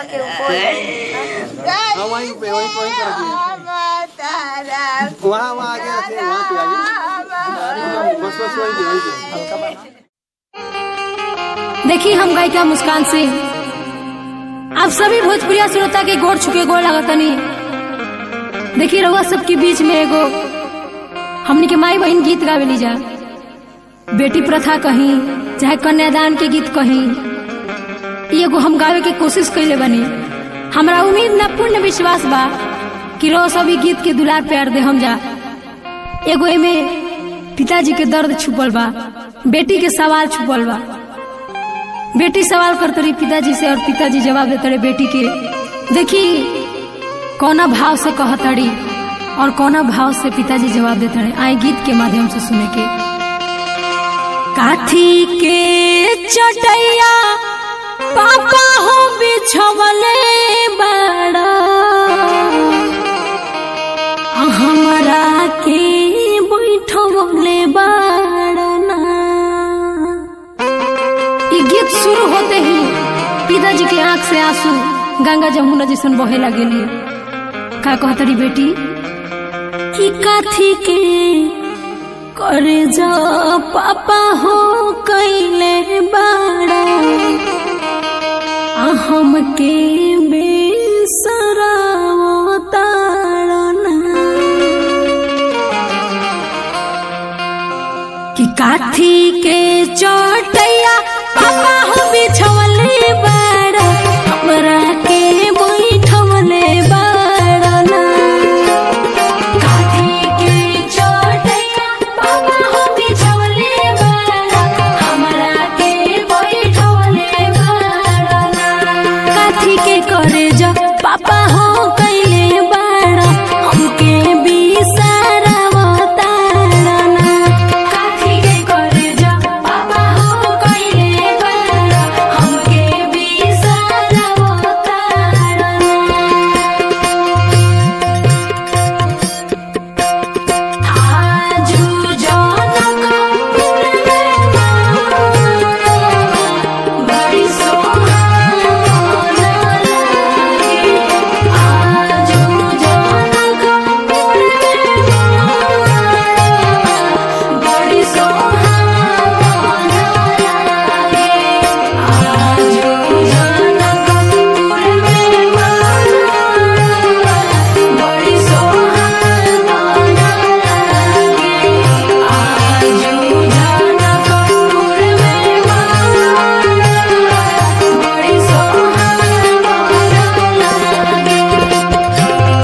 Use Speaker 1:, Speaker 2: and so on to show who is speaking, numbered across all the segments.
Speaker 1: के
Speaker 2: वहीं पे कर दिए वहाँ आगे रखिए वहाँ पे आगे बस वहीं पे
Speaker 3: देखिए हम गायिका मुस्कान से आप सभी भोजपुरिया श्रोता के गोड़ छुके गोड़ लगतनी। देखिए रउआ सबके बीच में एगो हमनी के माई बहन गीत गावेली जा, बेटी प्रथा कहीं चाहे कन्यादान के गीत कहीं, एगो हम गावे के कोशिश कैले बनी। हमरा उम्मीद ना पूर्ण विश्वास बा कि रो सभी गीत के दुलार प्यार दे हम जा। एगो एमे पिताजी के दर्द छुपल बा, बेटी के सवाल छुपल बा। बेटी सवाल करते रही पिताजी से और पिताजी जवाब देते रहे बेटी के। देखी कौना भाव से कहतड़ी और कौना भाव से पिताजी जवाब देते रहे, आए गीत के माध्यम से सुने के। काठी के चटैया पापा हो बिछवले बड़ा, हमरा के बैठवले बड़ा। गीत शुरू होते ही पिताजी के आंख से आंसू गंगा जमुना जैसन बहे लगेली। का कहतरी बेटी कि काथी के करे जा पापा हो कैले बाड़ा, हम के बेसरा ताड़ना। कि काथी के चटैया पापा हो बिछवले बड़ा, हमरा के बैठवले बड़ा ना। काथी के चटैया पापा हो बिछवले बड़ा, हमरा के बैठवले बड़ा ना। काथी के करे जा पापा हो कैले बड़ा, हमके बिसरा ताड़ा ना। काथी के करे जा पापा हो कैले बड़ा, हमके बिसरा ताड़ा ना। आजू जनक बड़ी सोहाना लागे, आजू जनक बड़ी सोहाना लागे, आजू जनकपुर में बड़ी सोहाना लागे, आजू जनकपुर में बड़ी सोहाना लागे।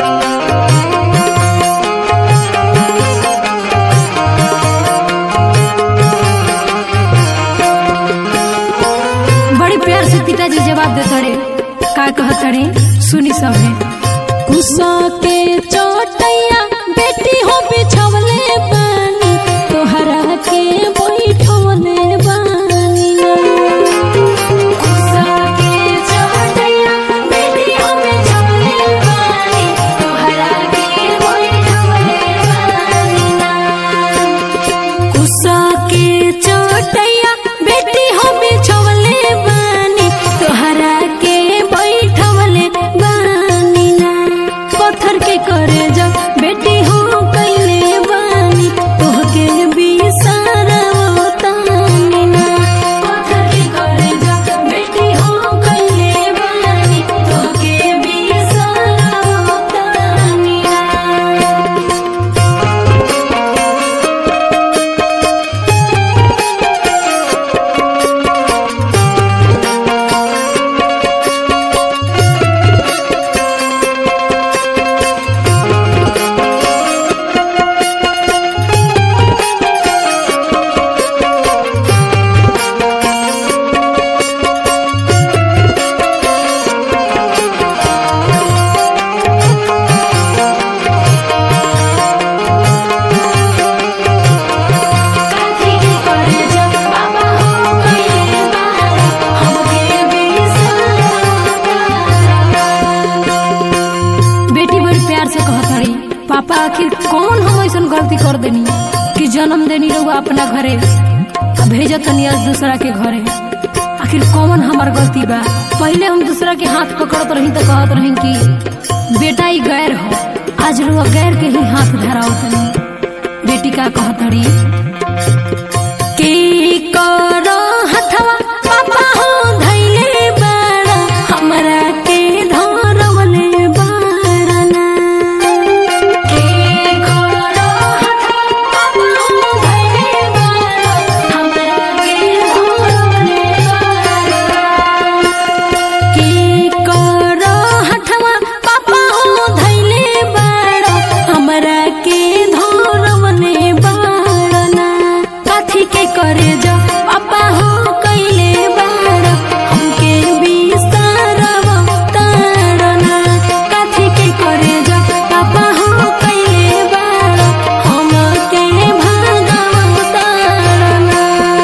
Speaker 3: बड़ी प्यार से पिताजी जवाब देते रहे। का कहते रहे सुनी सबने। गुस्सा के चोटैया बेटी हो बिछवले बानी, तोहरा के बैठवले बानी ना। गुस्सा के चोटैया बेटी हो बिछवले बानी, तोहरा के बैठवले बानी ना। गुस्सा के चोटैया बेटी हो बिछवले बानी, तोहरा के बैठवले बानी ना। पत्थर के करे जा बेटी हो कैले बानी, तोहके बिसरा तानी ना। पत्थर के करे जा बेटी हो कैले बानी, तोहके बिसरा तानी ना। काथी के करे जा पापा हो कैले बड़ा, हमके बिसरा ताड़ा। बेटी बड़ी प्यार से कहत रही, पापा आखिर कौन हम ऐसन गलती कर देनी कि जन्म देनी रहुआ अपना घरे भेजतनी आज दूसरा के घरे। आखिर कौन हमार गलती बा। पहले हम दूसरा के हाथ पकड़त रही तो कहत रही कि बेटा ही गैर हो, आज रुआ गैर के ही हाथ धरावत नहीं। बेटी का कहत रही के करो हथवा पापा हो धैले बाड़ा हमरा के धरवले बाड़ना। के करो हथवा पापा हो धैले बाड़ा हमरा के धरवले बाड़ना। के करो हथवा पापा हो धैले बाड़ा हमरा के धरवले बाड़ना। काथी के करे जो पापा हो कैले बाड़ा हमके बिस्तारव ताड़ना। काथी के करे जो पापा हो कैले बाड़ा हमके भागव ताड़ना।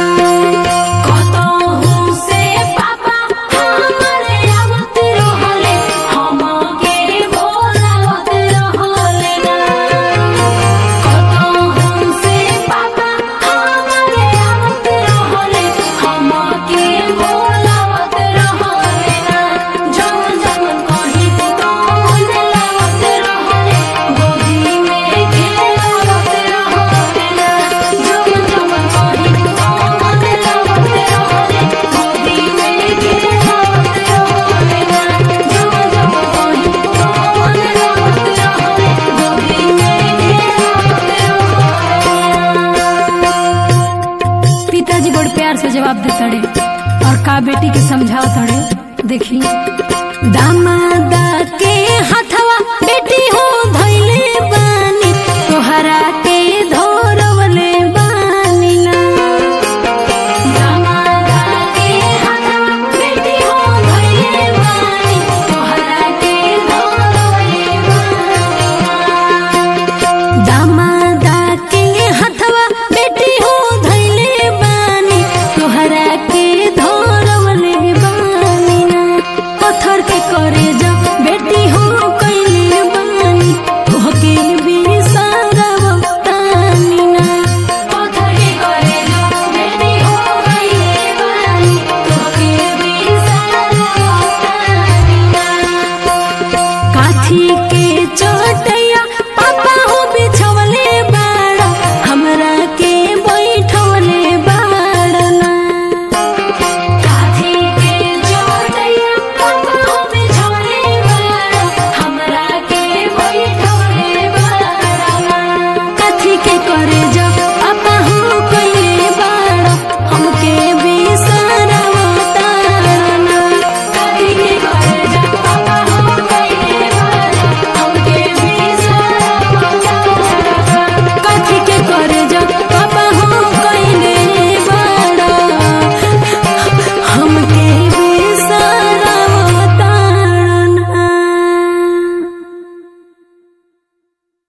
Speaker 3: कतहु से पापा हमरे आवत रहले हमके बोलावत रहले ना। कतहु से पापा हमरे आवत रहले हमके बोलावत रहले ना। जवन जवन कही तवन लावत रहले गोदी में खेलावत रहले ना। जवन जवन कही तवन लावत रहले गोदी में खेलावत रहले ना। जवन जवन कही तवन लावत रहले गोदी में खेलावत रहले। पिताजी बड़ प्यार से जवाब देतड़े और का बेटी के समझाओ तड़े। देखी दामादा के हाथवा बेटी हो धैले बानी तोहरा के धरवले बानी ना। दामादा के हाथवा बेटी हो धैले बानी तोहरा के धरवले बानी ना। दामादा के हाथवा बेटी हो धैले बानी तोहरा के धरवले बानी ना। पत्थर के करे जब बेटी हो